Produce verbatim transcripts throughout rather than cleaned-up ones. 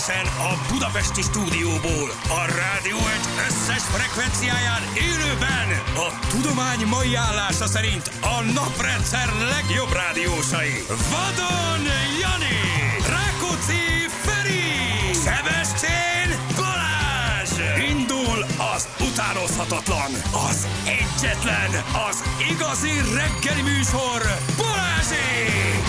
Egyenesen a budapesti stúdióból, a Rádió egy összes frekvenciáján élőben a tudomány mai állása szerint a naprendszer legjobb rádiósai. Vadon Jani, Rákóczi Feri, Sebestyén Balázs. Indul az utánozhatatlan, az egyetlen, az igazi reggeli műsor, Balázsék!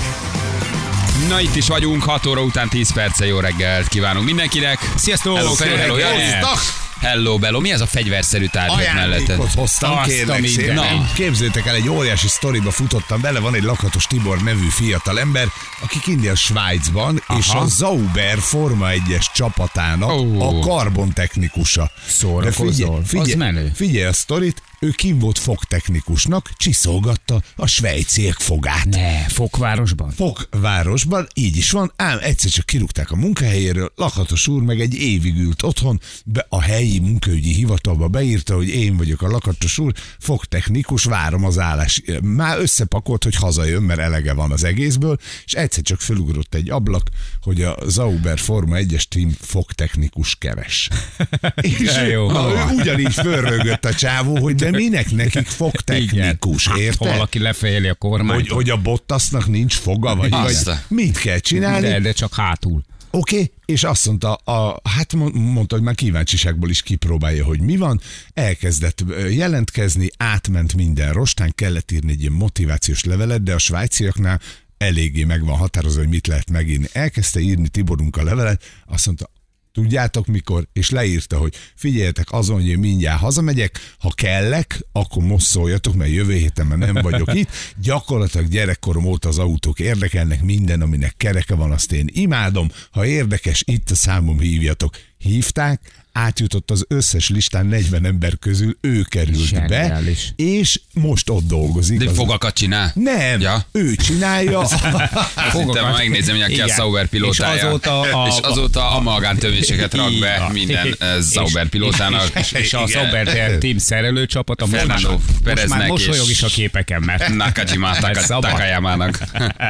Na, itt is vagyunk, hat óra után tíz perce, jó reggelt kívánunk mindenkinek. Sziasztok! Hello, Feri, hello, Jani. Hello, Bello. Mi ez a fegyverszerű tárgyak melletted? Ajándékot hoztam, Azt kérlek a szépen. minden. Képzeljétek el, egy óriási sztoriba futottam bele, van egy Lakatos Tibor nevű fiatal ember, aki kint él Svájcban, Aha. és a Sauber Forma egyes csapatának Ó. a karbontechnikusa. Szórakozol. Az menő. Figyelj a sztorit, ő kim volt fogtechnikusnak, csiszolgatta a svejciek fogát. Ne, Fokvárosban? Fokvárosban, így is van, ám egyszer csak kirúgták a munkahelyéről, Lakatos úr meg egy évig ült otthon, be a helyi munkaügyi hivatalba beírta, hogy én vagyok a Lakatos úr, fogtechnikus, várom az állás. Már összepakolt, hogy hazajön, mert elege van az egészből, és egyszer csak felugrott egy ablak, hogy a Sauber Forma egyes team fogtechnikus keves. És jó. na, ő ugyanígy fölrögött a csávó, hogy de minek nekik fogtechnikus, Hát, érted? ha valaki lefejeli a kormányt. Hogy, hogy a Bottasnak nincs foga, vagy, vagy Azt. mit kell csinálni? De, de csak hátul. Oké, okay, és azt mondta, a, hát mondta, hogy már kíváncsiságból is kipróbálja, hogy mi van. Elkezdett jelentkezni, átment minden rostán, kellett írni egy ilyen motivációs levelet, de a svájciaknál eléggé meg van határozva, hogy mit lehet megírni. Elkezdte írni Tiborunk a levelet, azt mondta, tudjátok mikor, és leírta, hogy figyeljetek azon, hogy én mindjárt hazamegyek, ha kellek, akkor most szóljatok, mert jövő héten már nem vagyok itt. Gyakorlatilag gyerekkorom óta az autók érdekelnek, minden, aminek kereke van, azt én imádom. Ha érdekes, itt a számom hívjatok. Hívták, átjutott az összes listán negyven ember közül, ő került Zseniális. be, és most ott dolgozik. De az... fogakat csinál? Nem, Ja. ő csinálja. Fogakat. Megnézem, hogy aki a Igen. Sauber pilótája. És azóta a- és azóta amalgám töméseket rak Így be van. minden eh, Sauber pilótának. És, és a Igen. Sauber team szerelőcsapata most már, Fernando most már Pereznek mosolyog és- is a képeken, mert Nakajima Mert szabad. Takayamának.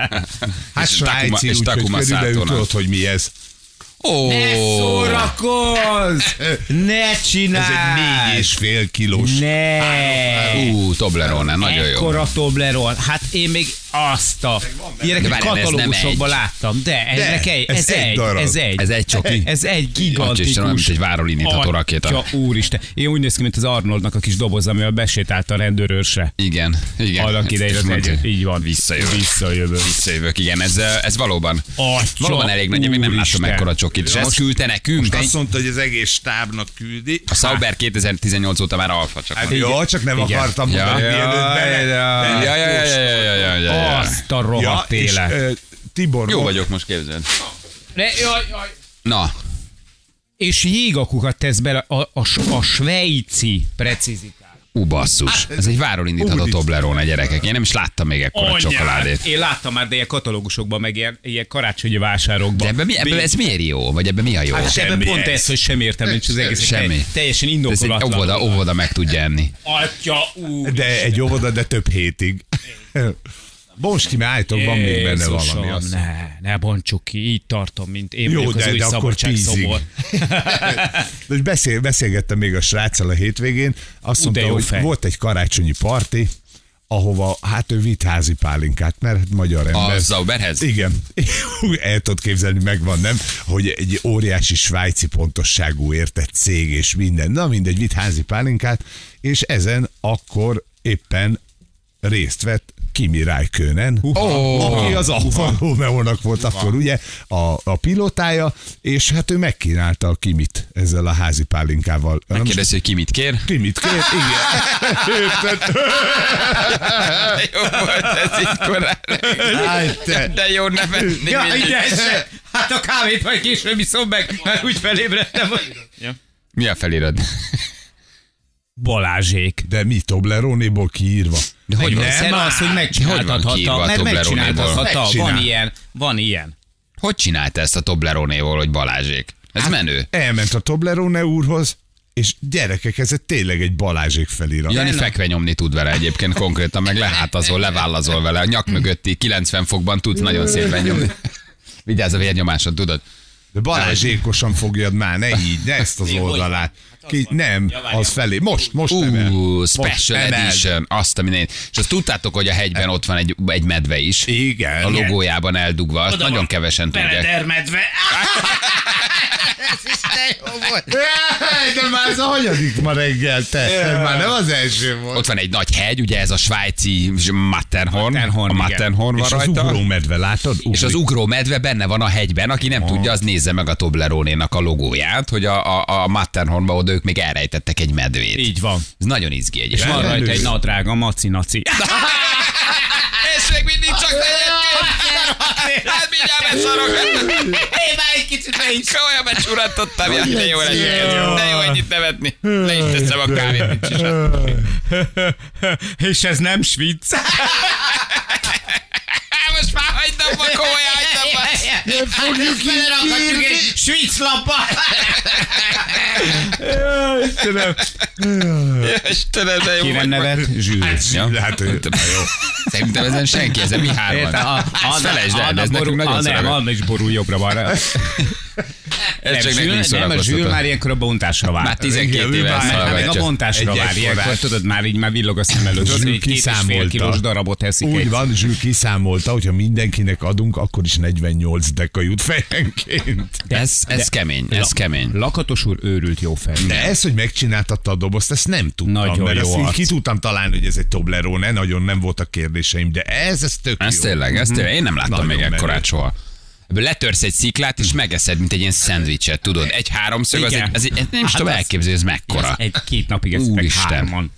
Hát svájci, és úgyhogy Takuma körülbelül Satónak. tudod, hogy mi ez. Ó, ne szórakozz! Ne Ez csináld! egy négy és fél kilós. Ne! Ú, Toblerone, nagyon jó. Ekkora Toblerone. Hát én még azt a ilyeneket várjál, ez nem katalógusokban egy. láttam. De, ez, De, egy, ez ez, egy egy, darab. ez egy. Ez egy csoki. Ez egy Atya gigantikus. Istenem, mint egy várolinítható rakéta. Atya úristen. Én úgy néz ki, mint az Arnoldnak a kis doboz, amivel besétált a rendőrőrse. Igen, igen. Annak idején És az mondta, egy, így van. Visszajövök. Visszajövök. Visszajövök, igen. Ez, ez valóban, Atya valóban elég nagy, én még nem láttam úristen. ekkora csokit. És ezt küldte nekünk. Azt mondta, hogy az egész stábnak küldi. A Sauber kétezer-tizennyolc óta már alfa csak. Hát van. jó, csak nem Igen. akartam Ja. mondani, mielőtt bele. Ja, ja, ja, ja, ja, ja, ja, ja. Azt a Ja, rohadt és élet. ö, Tibor, Jó vagyok most, képzeld. Ne, jaj, jaj. Na, És jégakukat tesz bele a, a, a svejci precizitás. ú, basszus. Ez egy várolindítható Úristen. Toblerone, gyerekek. Én nem is láttam még ekkora csokoládét. Én láttam már, de ilyen katalógusokban, meg ilyen, ilyen karácsonyi vásárokban. De ebben, mi, ebben ez miért jó? Vagy ebben mi a jó? Hát ebben semmi pont ez. ez, hogy sem értem, nincs az egész. Semmi. Teljesen Ez egy indokolatlan. óvoda, óvoda meg tudja enni. Atya úr. de egy óvoda, de több hétig. Most ki, mert állítok, van még benne Jézusom, valami. Azt. Ne, ne bontsuk ki, így tartom, mint én Jó, vagyok az de, új de akkor szabadságszobor. De és beszél, beszélgettem még a sráccal a hétvégén, azt Ú, mondta, de jó hogy fej. volt egy karácsonyi parti, ahova hát ő vitt házi pálinkát, mert hát magyar ember. A Sauberhez? Igen. El tudod képzelni, megvan, nem? Hogy egy óriási svájci pontosságú értett cég és minden. Na mindegy, vitt házi pálinkát, és ezen akkor éppen részt vett Kimi Räikkönen, Oh. aki az Alfa Romeo-nak volt akkor ugye a, a pilotája, és hát ő megkínálta a Kimit ezzel a házi pálinkával. Megkérdezi, hogy ki mit kér. Kimit kér? Igen. Érted? Jó volt ez így korán. Áj, te. De jó, ne venni. Ja, ide, hát a kávét majd később iszom meg, mert úgy felébredtem. Ja. Mi a felirat? Balázsék. De mi Toblerone-ból kiírva? De hogy van? Nem az, hogy Hogy van megcsináltathatta, kiírva a mert Toblerone-ból? megcsináltathatta. Megcsinál. Van ilyen, van ilyen. Hogy csinálta ezt a Toblerone-ból, hogy Balázsék? Ez Hát, menő. Elment a Toblerone úrhoz, és gyerekek, ez tényleg egy Balázsék felirat. Jani fekve nyomni tud vele egyébként konkrétan, meg lehátazol, levállazol vele. A nyak mögötti kilencven fokban tudsz nagyon szépen nyomni. Vigyázz a vérnyomásod, tudod? De Balázsékosan fogjad már, ne így, ne ezt az oldalát. Ki, nem, az felé. Most, most emel. Uh, special Most emeld. edition. Azt a mindenit. És azt tudtátok, hogy a hegyben ott van egy, egy medve is. Igen. A logójában eldugva. Azt Oda nagyon van. kevesen tudják. Beledermedve. Ez is de jó volt. De már ez a hanyadik ma reggel, te. Ez már nem az első volt. Ott van egy nagy hegy, ugye ez a svájci Matterhorn. Matterhorn, a igen. Matterhorn van És az rajta. ugró medve, látod? És az ugró medve benne van a hegyben, aki nem tudja, az nézze meg a Toblerone-nak a logóját, hogy a, a, a Matterhornba oda ők még elrejtettek egy medvét. Így van. Ez nagyon izgi És egyébként. van rajta egy nadrága, maci-naci. És még mindig csak egyébként. Hát mindjárt beszarok. Én már egy kicsit be is. Olyan becsúrantottam, ja, de jó lesz. De jó ennyit nevetni. Le is teszem a kávét, nincs is. És ez nem Svic. Most már hagydam, ma komolyan hagydam. ma. Fogjuk ki. Belerakhatjuk egy Svic lapba. Istenem. Istenem, de jó Kire vagy. nevet? Zsűz. Ja? Hát, ő- Na jó. Szerintem ezen senki, ezen mi hárman. Érte, a- Ezt felejtsd el, de ez nekünk nagyon Nem, szorog. Anna is borul jobbra van. Ez Nem, csak Zsül, nekünk nem, a Zsül szórakoztató. már ilyenkor a bontásra vár. Már tizenkét éve ezt Már meg a hallgatja. bontásra Egy vár. Ilyenkor ekkorát. tudod, már így már villog a szem előtt. Zsül Két és fél kiszámolta. kilós darabot eszik. Úgy egy. van, Zsül kiszámolta, hogyha mindenkinek adunk, akkor is negyvennyolc deka jut fejenként. Ez, ez kemény, ez kemény. Lakatos úr őrült jó fej. De ez, hogy megcsináltatta a dobozt, ezt nem tudtam. Nagyon mert jó ezt így arc. ki tudtam találni, hogy ez egy Toblerone, nagyon nem voltak kérdéseim, de ez, ez tök Ez jó. tényleg, ez tényleg. Én nem láttam Nagyon még menő. ekkorát soha. Ebből letörsz egy sziklát, és megeszed, mint egy ilyen szendvicset, tudod? Egy háromszög, az egy, Igen. ez egy, nem is Hát tudom az- elképzelni, ez mekkora. Egy-két napig eszik Úristen. hárman.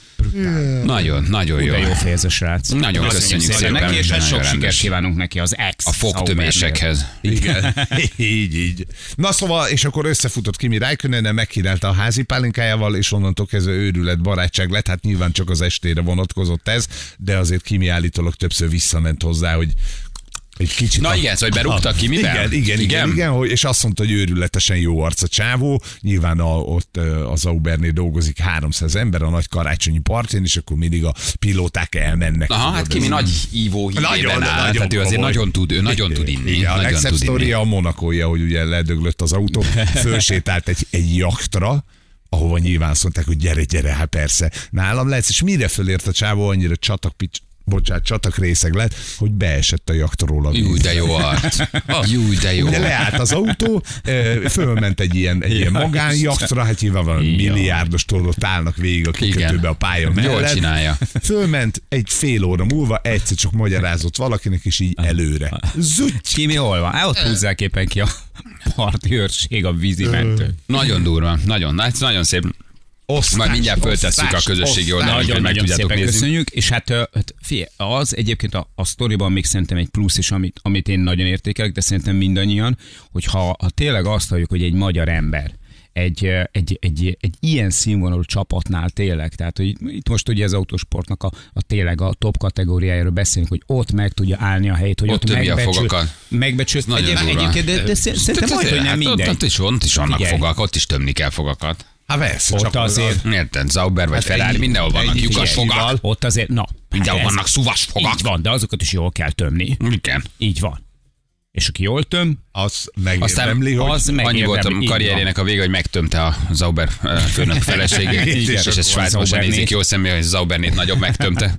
Nagyon, nagyon jó. De jó fej ez a srác. Nagyon köszönjük szépen. neki, és hát Nagyon sok rendes. sikert kívánunk neki az ex. A fogtömésekhez. Igen. így, így. Na szóval, és akkor összefutott Kimi Räikkönen, megkínálta a házi pálinkájával, és onnantól kezdve őrület, barátság lett. Hát nyilván csak az estére vonatkozott ez, de azért Kimi állítólag többször visszament hozzá, hogy egy kicsit. Na a- igen, szóval berúgta Kimivel? Igen, igen, igen, Igen? igen, igen hogy, és azt mondta, hogy őrületesen jó arc a csávó. Nyilván a, ott ö, az Aubernél dolgozik háromszáz ember a nagy karácsonyi partján, és akkor mindig a pilóták elmennek. Aha, hát Tudod, Kimi ez- nagy ívó hívében Nagyon, áll, nagyon tehát ő azért komoly. nagyon tud, ő nagyon tud inni. Igen, a nagyon legszebb tud inni. sztoria a Monakója, hogy ugye ledöglött az autó, fölsétált egy, egy jaktra, ahova nyilván azt mondták, hogy gyere, gyere, hát persze. Nálam lehetsz, és mire fölért a csávó, annyira csatakpics, bocsánat, csatak részeg lett, hogy beesett a jaktról a vízbe. Jú, de jó arc. Jú, de jó. Ugye leállt az autó, ö, fölment egy ilyen, egy ilyen magánjaktra, hát nyilván van milliárdos tudod, állnak végig a kikötőbe a pálya mellett. Jól csinálja. Fölment egy fél óra múlva, egyszer csak magyarázott valakinek, és így előre. Zutty! Kimi hol van? Hát ott húzzák éppen ki a parti őrség, a vízimentő. Nagyon durva, nagyon, ez nagyon szép. Osztás, Majd mindjárt föltesszük a osztás, közösségi osztás. oldalon, hogy meg Nagyon-nagyon tudjátok szépen nézni. köszönjük, és hát, ö, hát figyelj, az egyébként a, a sztoriban még szerintem egy plusz is, amit, amit én nagyon értékelek, de szerintem mindannyian, hogy ha, ha tényleg azt halljuk, hogy egy magyar ember, egy, ö, egy, egy, egy ilyen színvonalú csapatnál tényleg, tehát hogy itt most ugye az autósportnak a, a tényleg a top kategóriájáról beszélünk, hogy ott meg tudja állni a helyét, hogy Ott ott, tömi a megbecsül, fogakat. megbecsül, nagyon egyébként, durva. egyébként, de, de szer- szerintem majd, hogy nem Hát ott- mindegy. Ott is, ott is vannak Figyelj. fogak, ott is tömni kell fogakat. Hát persze, Ott csak azért- Érted? Zauber vagy Hát Ferrari, egy- mindenhol vannak egy- lyukas figyelj, fogak. Ott azért, na. Mindenhol hát ez- vannak szuvas fogak. Így van, de azokat is jól kell tömni. Igen. Így van. És aki jól töm, az Aztán megérdemli, hogy... az annyi megérdemli. volt a Így karrierjének a vége, hogy megtömte a Zauber ö, főnök feleségét, Igen, és és ez akkor Svájcban sem Zaubernét. nézik jó személy, hogy Zaubernét nagyobb megtömte.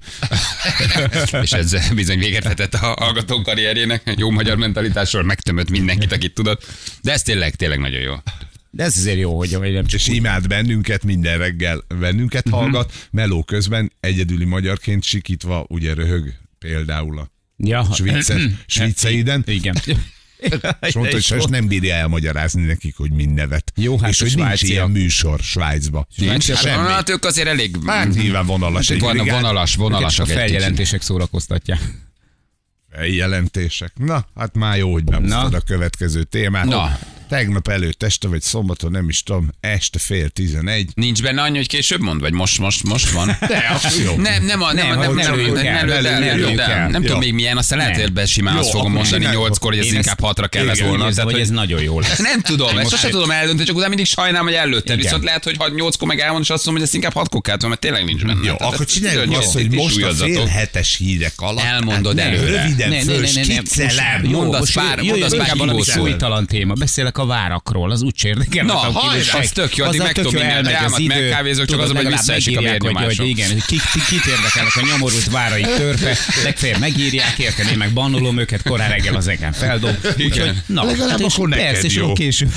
És ez bizony véget vetett a hallgató karrierjének. Jó magyar mentalitásról megtömött mindenkit, akit tudott. De ez tényleg, tényleg nagyon jó. De ez azért jó, hogy hogy nem csak És imád bennünket, minden reggel bennünket Mhm. hallgat, meló közben egyedüli magyarként sikítva, ugye röhög például a ja, Svice, Sviceiden. Igen. És mondta, hogy sajnos nem bírja elmagyarázni nekik, hogy mind nevet. Jó, hát és a hogy nincs svájciak. ilyen műsor Svájcba. Nincs, semmi. hát ők azért elég... Hát nyilván vonalas egy Vannak brigád. vonalas, A vonalasak egy kicsit. feljelentések szórakoztatják. Jelentések. Na, hát már jó, hogy behoztad Na. a következő témát. Na, Tegnap előtt este, vagy szombaton, nem is tudom, este fél tizenegy. Nincs benne annyi, hogy később mond, vagy most, most, most van? De, akkor jó. Nem, nem, a, nem, Nem, nem, hogy nem, ne lőjük nem, el, nem, lőd el, ne nem, lőjük lőd el. el. Nem tudom Jó. még milyen, aztán lehet, Nem. hogy be simán Jó, azt fogom akkor mondani csináljuk. nyolckor, hogy ez Én inkább ezt- hatra kellett Igen, volna. úgy érzem, Tehát, hogy ez hogy nagyon jó lesz. nem tudom, ezt most sosem egy- tudom eldönteni, csak utána mindig sajnálom, hogy előttem. Igen. Viszont lehet, hogy ha nyolckor meg elmondom, és azt mondom, hogy ezt inkább hatkor kellett volna, mert tényleg nincs benne. Jó, Tehát akkor ezt csináljuk nagyon azt, hogy nyolc most a súlyozzatok. fél hetes hírek alatt. Elmondod hát, előre. Röviden Ne, ne, föl, ne, ne, ne, skiccelem. most- jó, Mondd azt most pár- jöjjön mondd azt inkább pár valami kibószol. súlytalan téma. Beszélek a várakról, az úgy érdekel. Na, az a hajrá, kivisek. az tök jó, addig Azzal meg tudom tök jó, mindent, elmegy az elmat, idő. megkávézok, csak Tudod, az, hogy legalább visszaesik a megírják, hogy- vérnyomásom. hogy igen, hogy kit, kit érdekelnek a nyomorult várai törpe, legfeljebb megírják, érted, én meg bannolom őket, korán reggel az engem feldob. Úgyhogy, na, Legalább hát és akkor neked persze, és jó. jó később.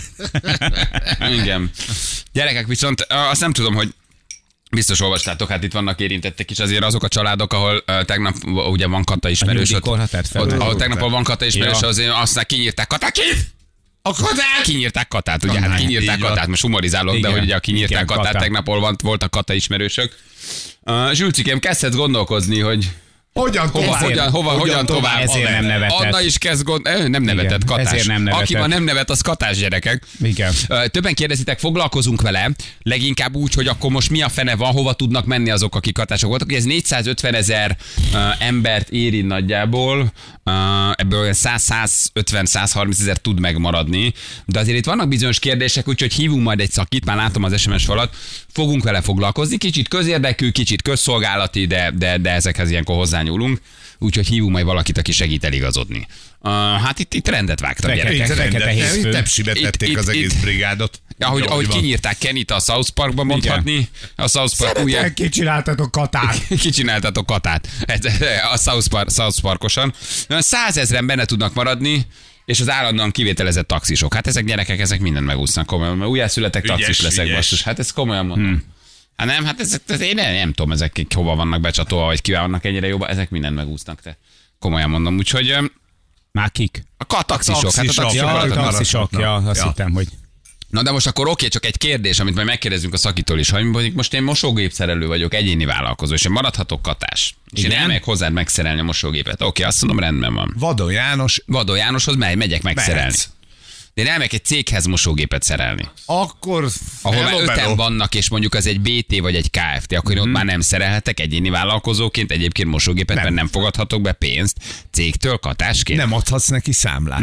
Igen. Gyerekek, viszont uh, azt nem tudom, hogy biztos olvastátok, hát itt vannak érintettek is azért azok a családok, ahol uh, tegnap uh, ugye van Kata ismerős. ott- nyugdíjkorhatárt ott, felvették. ahol tegnap van Kata ismerős, Ja. azért aztán kinyírták Katát, ki? A Katát! Kinyírták Katát, ugye, hát Katát, kinyírták így van. Katát, most humorizálok, de Igen. hogy ugye a kinyírták Igen, Katát, Katát. tegnap hol van, voltak Kata ismerősök. Uh, Zsülcikém, kezdhetsz gondolkozni, hogy Hogyan hova, tovább? hogyan, hova, hogyan tovább. Ezért nem nevetett. Anna is kezd gond... Ö, nem nevetett, Igen, Katás. ezért nem nevetett. Aki ma nem nevet, az Katás, gyerekek. Igen. Ö, Többen kérdezitek, foglalkozunk vele, leginkább úgy, hogy akkor most mi a fene van, hova tudnak menni azok, akik katások voltak. Ugye ez négyszázötven ezer uh, embert érint nagyjából, uh, ebből olyan száz-százötven százharminc ezer tud megmaradni, de azért itt vannak bizonyos kérdések, úgyhogy hívunk majd egy szakit, már látom az es em es falat, fogunk vele foglalkozni, kicsit közérdekű, kicsit közszolgálati, de, de, de ezekhez ilyenkor hozzányúlunk. Úgyhogy hívunk majd valakit, aki segít eligazodni. Uh, hát itt, itt rendet vágtam, Fekete. gyerekek. Fekete Rendet, hétfő. tepsibe Itt- tették itt- az egész itt- brigádot. Ahogy, Jó, ahogy van. kinyírták Kennyt a South Parkban mondhatni, a South Park ugye Kicsináltatok Katát. kicsináltatok Katát Ez- a South, Park, South Parkosan. Százezren benne tudnak maradni, és az állandóan kivételezett taxisok. Hát ezek gyerekek, ezek mindent megúsznak komolyan, mert újjászületek Ügyes, taxis leszek, ügyes. basszus. Hát ezt komolyan mondom. Hmm. Hát nem, hát ezek, ez, én nem, nem tudom, ezek hova vannak becsatolva, vagy kivel vannak ennyire jobban, ezek mindent megúsznak, te. Komolyan mondom, úgyhogy öm, Már kik? a ka- taxisok, hát a taxisok. taxisok Ja, maradnak. a taxisok, ja, azt Ja. hittem, hogy... Na de most akkor oké, csak egy kérdés, amit majd megkérdezünk a szakitól is, hogy mondjuk most én mosógépszerelő vagyok, egyéni vállalkozó, és én maradhatok Katás. És én Igen? elmegyek hozzád megszerelni a mosógépet. Oké, azt mondom, rendben van. Vadon János, Vadó Jánoshoz megy, megyek megszerelni. Mehetsz. De én elmegyek egy céghez mosógépet szerelni. akkor Ahol már hello, öten bello. vannak, és mondjuk az egy bé té vagy egy ká ef té, akkor én ott már nem szerelhetek egyéni vállalkozóként, egyébként mosógépet, Nem. mert nem fogadhatok be pénzt cégtől katásként. Nem adhatsz neki számlát.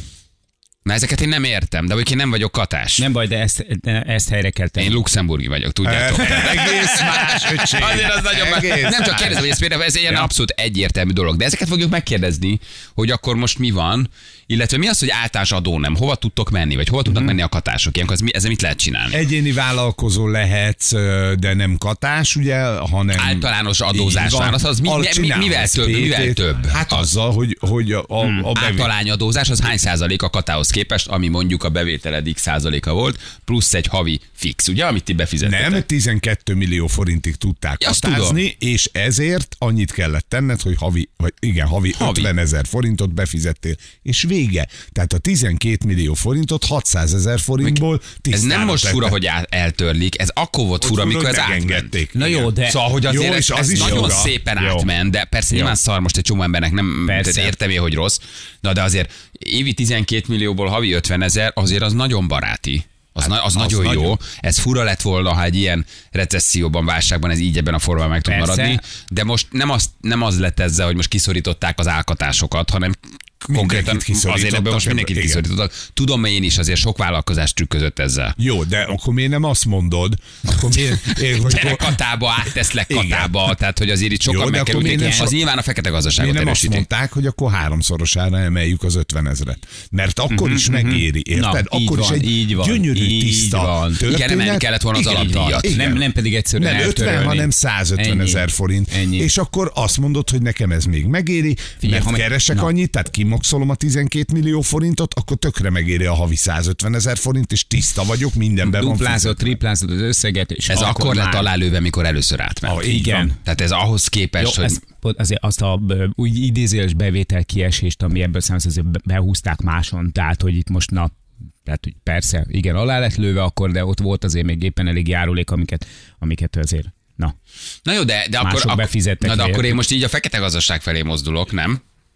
Na ezeket én nem értem, de hogy én nem vagyok katás. Nem baj, de ezt, de ezt helyre kell tenni. Én luxemburgi vagyok, tudjátok. Egész más, öcsém. Azért az nagyon más. Egész Nem csak más. kérdezem, hogy ez például ez egy ilyen abszolút egyértelmű dolog, de ezeket fogjuk megkérdezni, hogy akkor most mi van, illetve mi az, hogy általános adó nem, hova tudtok menni, vagy hova tudnak menni a katások, ilyenkor ez mi, ezzel mit lehet csinálni? Egyéni vállalkozó lehetsz, ö, de nem katás, ugye, hanem... Általános adózás Így van. van, az, az mi, Al- mi, mi, csinálsz mivel több? pé té-t. Mivel több? Hát azzal, hogy, hogy a, a, a bevé... Általányadózás az hány százalék a katához képest, ami mondjuk a bevételed x százaléka volt, plusz egy havi fix, ugye, amit ti befizettetek? Nem, tizenkét millió forintig tudták Azt katázni, és ezért annyit kellett tenned, hogy havi, vagy igen, havi, Havi. ötven ezer forintot befizettél, és vége. Tehát a tizenkét millió forintot hatszázezer forintból Ez tisztára nem most fura, tettek. hogy á- eltörlik, ez akkor volt fura, Ott amikor ez hogy átment. megengedték. Na jó, Igen. de- Szóval, hogy Jó, azért és ez, az ez is nagyon joga. szépen Jó. átment, de persze nyilván szar most egy csomó embernek nem Persze. tehát értem én, hogy rossz, na de azért évi tizenkét millióból havi ötven ezer, azért az nagyon baráti. Az, na, az, az nagyon jó. nagyon. Ez fura lett volna, ha egy ilyen recesszióban, válságban ez így ebben a formában meg tud Persze. maradni. De most nem az, nem az lett ezzel, hogy most kiszorították az álkatásokat, hanem konkrétan kiszorítottak azért ebből most mindenkit ebből, igen. kiszorítottak. Tudom én is, azért sok vállalkozás trükközött ezzel. Jó, de akkor miért nem azt mondod, akkor miért, én, hogy Gyere Katába, átteszlek Igen. Katába, tehát hogy azért itt sokan Jó, de akkor megkerülték. miért nem Az so- nyilván a fekete gazdaságot miért nem azt erősíti. mondták, hogy akkor háromszorosára emeljük az ötven ezret? Mert akkor is megéri, érted? Na, így akkor van, is egy így van, gyönyörű, így tiszta van. történet. Igen, emelni kellett volna az Igen, alapdíjat. igen. Nem, nem pedig egyszerűen Nem ötven, eltörölni. hanem százötven ezer Ennyi. forint. Ennyi. És akkor azt mondod, hogy nekem ez még megéri, Figyelj, mert ha meg- keresek na. annyit, tehát kimoxolom a tizenkét millió forintot, akkor tökre megéri a havi százötven ezer forint, és tiszta vagyok, mindenben van Duplázott, fizetve. triplázott az összeget, és Ez akkor lett már- alálőve, mikor először átment. Ah, így Igen. van. Tehát ez ahhoz képest, Jó, hogy... ez, azért azt a ö, úgy idézőjeles bevétel kiesést, ami ebből számít, azért be- behúzták máson, tehát hogy itt most na, tehát hogy persze, igen, alá lett lőve akkor, de ott volt azért még éppen elég járulék, amiket, amiket azért, na. Na jó, de, de akkor, Mások ak- befizettek na, de érte. akkor én most így a fekete gazdaság felé mozdulok, nem?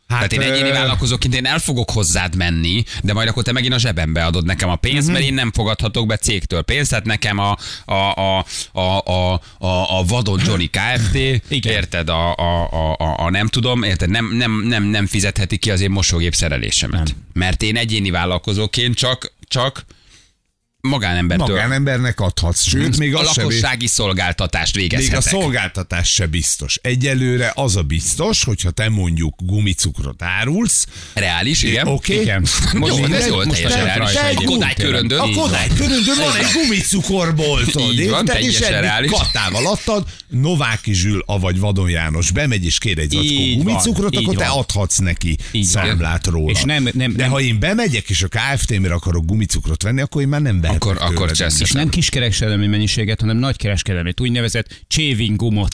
Hát, Tehát én egyéni vállalkozóként én el fogok hozzád menni, de majd akkor te megint a zsebembe adod nekem a pénzt, uh-huh. mert én nem fogadhatok be cégtől pénzt, tehát nekem a, a, a, a, a, a, a Vadon Johnny Kft. Érted, a, a, a, a, nem tudom, érted, nem, nem, nem, nem fizetheti ki az én mosógép szerelésemet. Nem. Mert én egyéni vállalkozóként csak, csak magánembertől. Magánembernek adhatsz, sőt, még a az lakossági szolgáltatást végezhetek. Még a szolgáltatás se biztos. Egyelőre az a biztos, hogyha te mondjuk gumicukrot árulsz. Reális, igen. Oké. Okay. Igen. Most jó, ez jól teljesen reális. A Kodály Köröndön. A Kodály Köröndön van egy gumicukorboltod. Így van, teljesen reális. Katával adtad, Nováki Zsül, avagy Vadon János bemegy és kér egy zacskó gumicukrot, akkor te adhatsz neki számlát róla. És nem, nem, De ha én bemegyek és a ká ef té-mre akarok gumicukrot venni, akkor én már nem vehetek. Akkor, akkor és nem kiskereskedelmi mennyiséget, hanem nagy kereskedelmét, úgynevezett chewing gumot.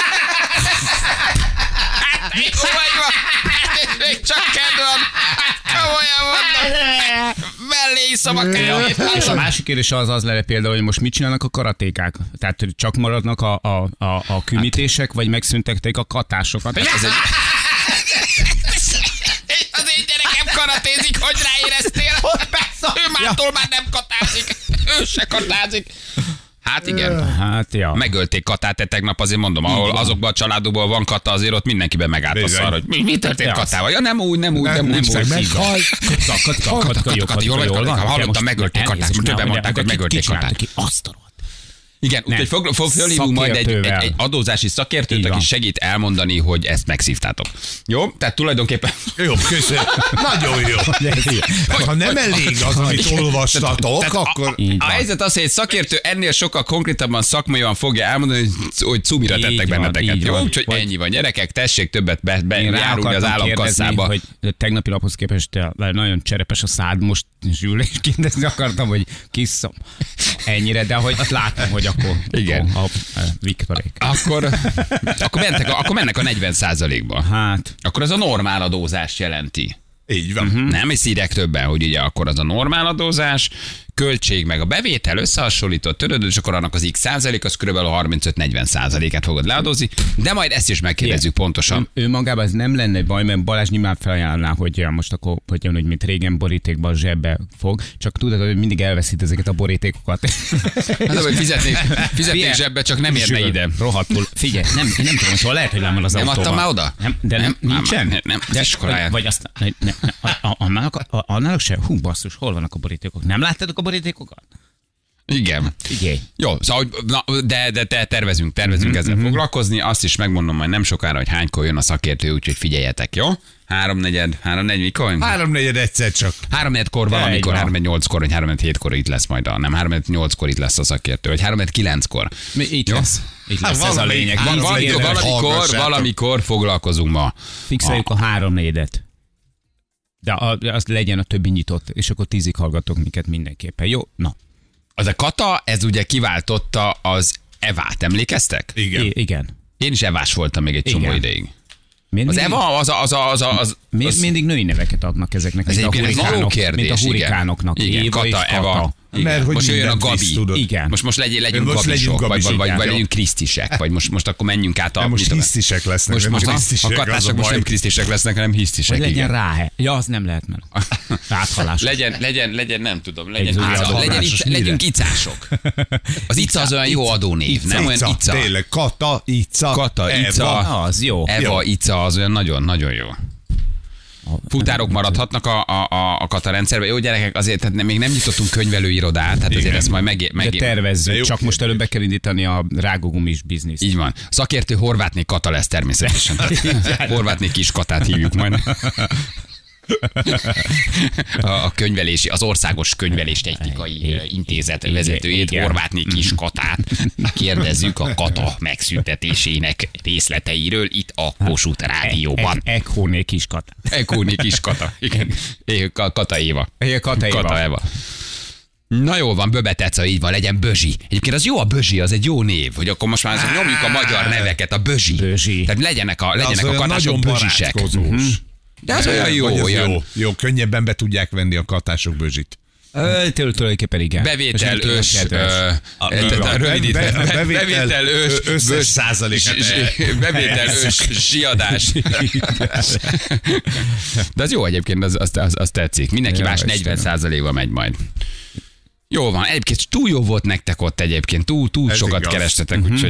Csak kedvem! Komolyan mondom! Mellé iszom a kávét! És a másik kérdés az az lenne például, hogy most mit csinálnak a karatékák? Tehát csak maradnak a, a, a, a kümítések, vagy megszüntették a katásokat? Ez egy... Az én gyerekem karatézik, hogy ráéreztél? Ő mától már nem katázik. Ő se katázik. Hát igen. Hát ja. Megölték Katát tegnap, azért mondom, ahol azokban a családokban van Kata, azért ott mindenkiben megállt a szar, hogy mi, mi történt Katával. Ja nem úgy, nem úgy, nem, nem úgy. Meghal. Kata, jól vagy, hallottam, megölték Katát. Többen mondták, hogy megölték Katát. Azt a igen, úgyhogy fog, fog fölhívunk majd egy, egy, egy adózási szakértőt, aki segít elmondani, hogy ezt megszívtátok. Jó? Tehát tulajdonképpen... Jó, köszönöm. Nagyon jó. Ha nem elég az, amit olvastatok, akkor... A helyzet az, hogy egy szakértő ennél sokkal konkrétabban szakmaian fogja elmondani, hogy cumira tettek benneteket. Jó? Úgyhogy ennyi van. Gyerekek, tessék többet bejárulni az államkasszába. Hogy tegnapi laphoz képest nagyon cserepes a szád, most Zsül, és kérdezni akartam, hogy kiszom. Ennyire, de hogy látom, hogy akkor, igen. A, a, a Viktorék. Akkor, akkor, mentek a, akkor mennek a negyven százalékba. Hát. Akkor az a normál adózás jelenti. Így van. Uh-huh. Nem hiszírek többen, hogy ugye akkor az a normál adózás, költség meg a bevétel összehasonlított, töröd, és akkor annak az x százalék, az körülbelül harmincöt-negyven százalékát fogod leadózni, de majd ezt is megkérdezzük pontosan. Ő, ő magában ez nem lenne baj, mert Balázs nyilván felajánlná, hogy most akkor, hogy, hogy mint régen borítékban zsebbe fog, csak tudod, hogy mindig elveszít ezeket a borítékokat. Hát, hogy fizetnék, fizetnék zsebbe, csak nem érne ide. Rohadtul. Figyelj, nem, nem tudom, szóval lehet, hogy nem az autóval. Nem adtam már oda? Nem, de nem, nem nincsen? Nem, nem, de iskoláját. Vagy azt, ne, ne, annálok se? Hú, basszus, hol vannak a borítékok? Nem láttad a borítékokat? Igen. Figyelj. Jó, szóval, na, de, de te tervezünk, tervezünk uh-huh, ezzel uh-huh. foglalkozni. Azt is megmondom majd nem sokára, hogy hánykor jön a szakértő, úgyhogy figyeljetek, jó? Háromnegyed, háromnegyed, mikor? Háromnegyed egyszer csak. Háromnegyedkor valamikor, háromnegyed nyolckor, vagy háromnegyed hétkor itt lesz majd a, nem, háromnegyed nyolckor itt lesz a szakértő, vagy háromnegyed kilenckor. Mi itt jó? lesz. Itt lesz hát ez a lényeg. Van, valamikor, valamikor, valamikor foglalkozunk ma. Fixeljük a, a háromnegyedet. De az legyen a többi nyitott, és akkor tízig hallgatok minket mindenképpen. Jó? Na. Az a Kata, ez ugye kiváltotta az Evát, emlékeztek? Igen. I- igen. Én is Evás voltam még egy csomó igen. ideig. Miért az mindig, Eva, az, az, az, az, az miért az, mindig női neveket adnak ezeknek, ez mint, a hurikánok, kérdés, mint a hurikánoknak. Igen, Éva Kata, Eva. Mert hogy most jöjjön a Gabi. Tudod. Igen. Most, most legyünk, legyünk most gabisok, legyünk vagy, vagy, vagy jó. legyünk krisztisek, vagy most, most akkor menjünk át a... Nem, most hisztisek lesznek. Most, most a, a katások most nem krisztisek lesznek, hanem hisztisek. Vagy legyen ráhe. Ja, az nem lehet, mert áthalás. legyen, legyen, legyen, nem tudom, legyen, ica, legyen ica, legyünk icások. Az ica az olyan jó adónév, nem olyan ica. Tényleg, Kata, Ica, Kata, Ica, az jó. Eva, Ica, az olyan nagyon, nagyon jó. Futárok maradhatnak a, a, a Kata rendszerben. Jó gyerekek, azért tehát még nem nyitottunk könyvelőirodát, tehát azért ezt majd meg... meg... De tervezzük, csak most előbb be kell indítani a rágógumis bizniszt. Így van. Szakértő Horvátné Kata lesz természetesen. Horvátné Kis Katát hívjuk majd. A, a könyvelési, az Országos Könyvelés Technikai Intézet vezetőjét, Horvátné Kis Katát kérdezzük a Kata megszüntetésének részleteiről itt a Kossuth Rádióban. Ekhóné Kis Kata. Ekhóné Kis Kata. Igen. Kata Éva. Kata Éva. Kata Éva. Na jól van, Böbeteca, így van, legyen Bözsi. Egyébként az jó a Bözsi, az egy jó név, hogy akkor most már nyomjuk a magyar neveket, a Bözsi. Bözsi. Tehát legyenek a, legyenek a katások bözsisek. Uh-huh. De az olyan jó, olyan. Jó, jó, könnyebben be tudják venni a katások Bözsit. Ö, Tulajdonképpen igen. Bevétel Most nem ős, tudom, kedves. ö, A- tehát így a van. rövidített, Be- be- bevétel bevétel ős, összes bős- százalékát s- el- bevétel ős, siadás. De az jó egyébként, az, az, az, az tetszik. Mindenki Ja, más Istenem. negyven százalékban megy majd. Jó van, egyébként túl jó volt nektek ott egyébként, túl, túl Ez sokat igaz. kerestetek, úgyhogy...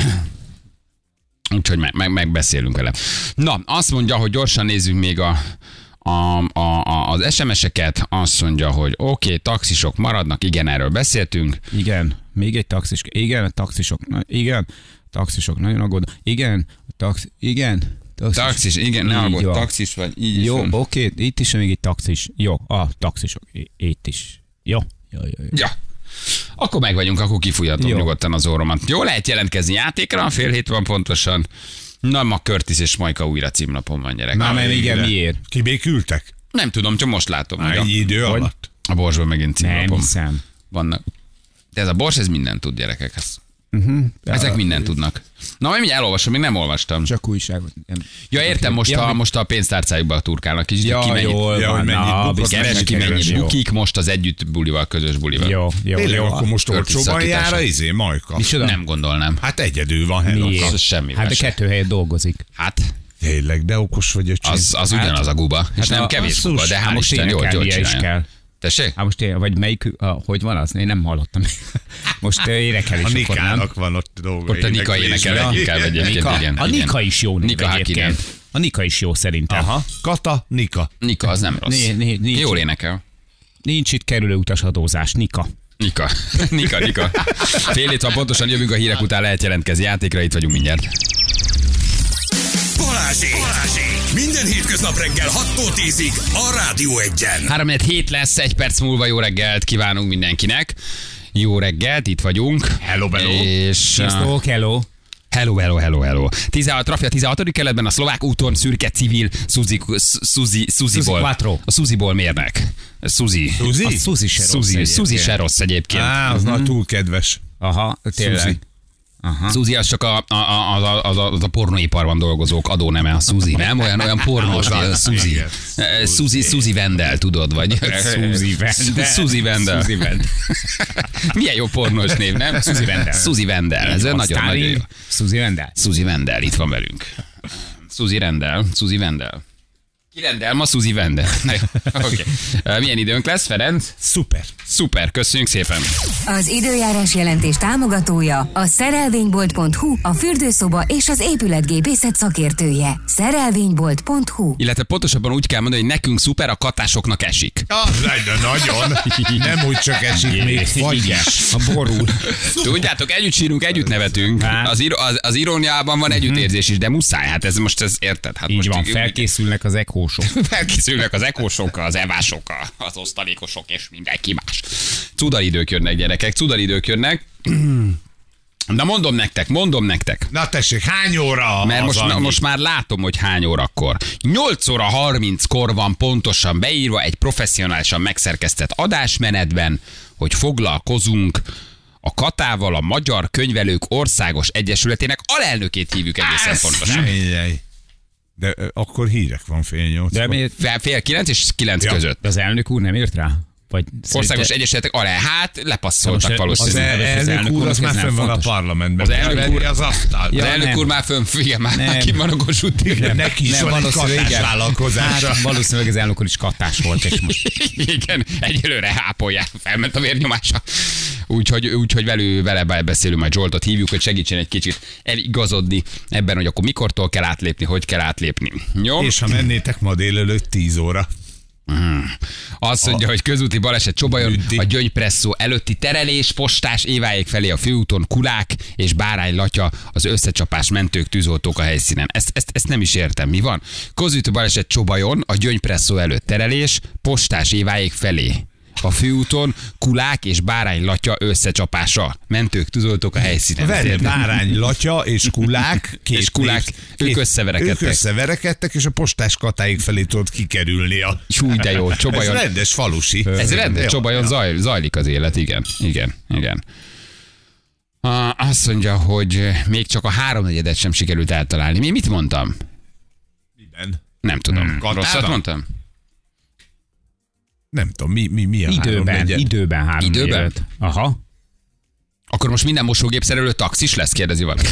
Úgyhogy meg, meg, megbeszélünk vele. Na, azt mondja, hogy gyorsan nézzük még a, a, a, a, az es em es-eket. Azt mondja, hogy oké, okay, taxisok maradnak, igen, erről beszéltünk. Igen, még egy taxis. Igen, a taxisok. Na, igen, taxisok nagyon aggódnak. Igen, a taxi, igen. Taxis, Taxis, igen, ne Így aggódj, van. taxis vagy, így is Jó, van. oké, okay, itt is még egy taxis. Jó, a taxisok, I- itt is. Jó, jó, jó. jó. Ja. Akkor meg vagyunk, akkor kifújhatom Jó. nyugodtan az orromat. Jó, lehet jelentkezni játékra, fél hét van pontosan. Na, ma Curtis és Majka újra címlapon van, gyerek. Már nem, igen, miért? Kibékültek? Nem tudom, csak most látom. Már hogy a, egy idő Hogy? alatt? a borsban megint Nem címlapon hiszem. vannak. De ez a bors, ez mindent tud, gyerekek. Ez. Uh-huh. Ezek mindent tudnak. Na, majd mindjárt elolvasom, még nem olvastam. Csak újságot. Nem. Ja, értem, most, Ja, a, mi- most a pénztárcájukba turkálnak kicsit, Ja, ki mennyit, jól Ja, van. hogy mennyit Na, bukott, biztos keres ki mennyit mennyit keres, jó. bukik most az együtt bulival, közös bulival. Jó, jó, Tényleg, jó. akkor most Curtis olcsóban szakítása. jár a izé, Majka? Micsoda? Nem gondolnám. Hát egyedül van, hello. Miért? Az semmi Hát de se. kettő helyet dolgozik. Hát, Tényleg, de okos vagy, öcsém. az, az ugyanaz a guba. És nem a- kevés a guba, sus- de hát hát most tényleg jól, kell, jól ilyen is csinálja. kell. Tessék? Hát most én, vagy melyik, a, hogy van az? Én nem hallottam. Most énekelés A akkor, nem? Nikának van ott dolga. Ott a Nika énekel inkább egyébként, Nika, igen. a igen. Nika is jó név Nika egyébként. Hakkinen. A Nika is jó szerintem. Aha, Kata, Nika. Nika, az nem rossz. Né- né- nincs. Jól énekel. Nincs itt kerülőutas adózás. Nika. Nika. Nika, Nika. Fél hét van pontosan, jövünk a hírek után, lehet jelentkezni játékra, itt vagyunk mindjárt. Balázsék! Balázsék! Minden hétköznap reggel hattól tízig a Rádió Egyen. három hét lesz, egy perc múlva jó reggelt kívánunk mindenkinek. Jó reggelt, itt vagyunk. Hello, hello. És... Sziasztok, hello. Hello, hello, hello, hello. tizenhat Trafia tizenhatodik keletben a szlovák úton szürke civil Suzi, Suzi, Suziból. Quattro. A Suziból mérnek. Suzi. Suzi? A Suzi se rossz Suzi, egyébként. Suzi se rossz egyébként. Á, az nagy túl kedves. Aha, tényleg. Suzi. Suzi az csak a, a, a, az, a, az, a, az a pornóiparban dolgozók adóneme, a Suzi, nem? Olyan, olyan pornós, Az a az, Suzi. igen. Eh, Suzi, Suzi Vendel, tudod, vagy? Suzi Vendel. Suzi Vendel. Suzi Vendel. Milyen jó pornós név, nem? Suzi Vendel. Suzi Vendel, ez Így van, nagyon, nagyon jó. Stalin, Suzi Vendel. Suzi Vendel, itt van velünk. Suzi Rendel, Suzi Vendel. Ki rendel ma? Suzi Vendel. Oké. Okay. Milyen időnk lesz, Ferenc? Szuper. Szuper, köszönjük szépen. Az időjárás jelentés támogatója a szerelvénybolt pont hu, a fürdőszoba és az épületgépészet szakértője. szerelvénybolt pont hu. Illetve pontosabban úgy kell mondani, hogy nekünk szuper, a katásoknak esik. Az lenne nagyon. Nem úgy csak esik, még fagy Igen, is. a borul. Tudjátok, együtt sírunk, együtt nevetünk. Hát. Az, iro- az, az iróniában van együttérzés is, de muszáj. Hát ez most, ez érted? Hát Így most van, felkészülnek az ekósok. Felkészülnek az ekósok, az evások, az osztalékosok és mindenki más. Cudaridők jönnek, gyerekek, cudaridők jönnek. Na mondom nektek, mondom nektek. Na tessék, hány óra Mert az most, annyi? most már látom, hogy hány órakor. nyolc óra harminckor van pontosan beírva egy professzionálisan megszerkesztett adásmenetben, hogy foglalkozunk a Katával, a Magyar Könyvelők Országos Egyesületének alelnökét hívjuk egészen Ez pontosan. figyelj. De ö, akkor hírek van fél nyolc. De miért? Fél, fél kilenc és kilenc Ja. között. De az elnök úr nem írt rá? Vagy Országos szerinte- Egyesületek alá, hát lepasszoltak Most- valószínűleg. Az az elnök elnök úr, az úrnak már ez nem fönn van a fontos. parlamentben. Az elnök Beverni úr- az asztal. Az Ja, elnök nem. úr már fönn, igen, már Nem. ki van a Kossuth téren. Neki is Nem, van egy valószínűleg igen. katásvállalkozása. Hát, valószínűleg az elnök úr is katás volt, és most Igen, egyelőre hápolják, felment a vérnyomása. Úgyhogy, úgyhogy velő, vele beszélünk, majd Zsoltot hívjuk, hogy segítsen egy kicsit eligazodni ebben, hogy akkor mikortól kell átlépni, hogy kell átlépni. Jó? És ha mennétek ma délelőtt tíz óra. Azt mondja, hogy közúti baleset Csobajon, Üti. a Gyöngypresszó előtti terelés, postás Éváig felé a főúton kulák és bárány latya, az összecsapás mentők, tűzoltók a helyszínen. Ezt, ezt, ezt nem is értem, mi van? Közúti baleset Csobajon, a Gyöngypresszó előtt terelés, postás Éváig felé. A főúton kulák és bárány latya összecsapása. Mentők, tűzoltók a helyszínen. Vedd Érted? bárány, latya és kulák. Két És kulák, név- ők két- összeverekedtek. Ők összeverekedtek, és a postás katáig felé tudod kikerülni. A... Hú, de jó, Ez Csobajon. rendes falusi. Ez rendes, Jó, Csobajon jó. zaj, zajlik az élet, igen, igen, igen. Ah, azt mondja, hogy még csak a háromnegyedet sem sikerült eltalálni. Mi mit mondtam? Minden. Nem tudom. Katában? Rosszat mondtam? Nem tudom, mi, mi, mi a Időben, három időben három Időben? negyed. Aha. Akkor most minden mosógépszerelő taxis lesz, kérdezi valaki.